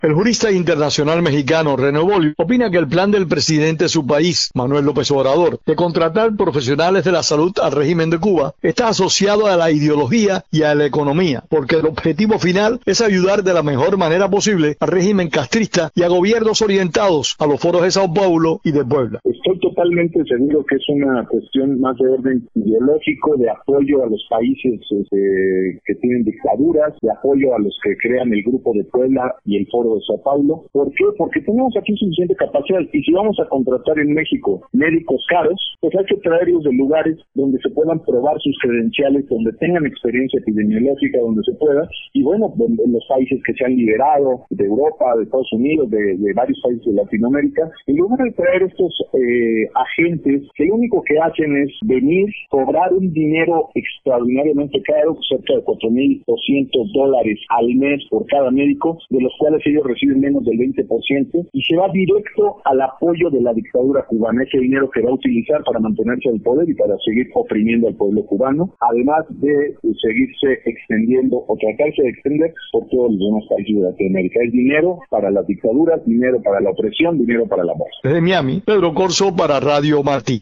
El jurista internacional mexicano René Bolio opina que el plan del presidente de su país, Manuel López Obrador, de contratar profesionales de la salud al régimen de Cuba, está asociado a la ideología y a la economía, porque el objetivo final es ayudar de la mejor manera posible al régimen castrista y a gobiernos orientados a los foros de Sao Paulo y de Puebla. Estoy totalmente seguro que es una cuestión más de orden ideológico, de apoyo a los países que tienen dictaduras, de apoyo a los que crean el Grupo de Puebla y el Foro de Sao Paulo. ¿Por qué? Porque tenemos aquí suficiente capacidad, y si vamos a contratar en México médicos caros, pues hay que traerlos de lugares donde se puedan probar sus credenciales, donde tengan experiencia epidemiológica, donde se pueda, y bueno, en los países que se han liberado, de Europa, de Estados Unidos, de varios países de Latinoamérica, en lugar de traer estos agentes que lo único que hacen es venir, cobrar un dinero extraordinariamente caro, cerca de $4,200 al mes por cada médico, de los cuales ellos reciben menos del 20%, y se va directo al apoyo de la dictadura cubana, ese dinero que va a utilizar para mantenerse en el poder y para seguir oprimiendo al pueblo cubano, además de seguirse extendiendo o tratarse de extender por todos los demás países de Latinoamérica. Es dinero para las dictaduras, dinero para la opresión, dinero para la muerte. Desde Miami, Pedro Corso para Radio Martí.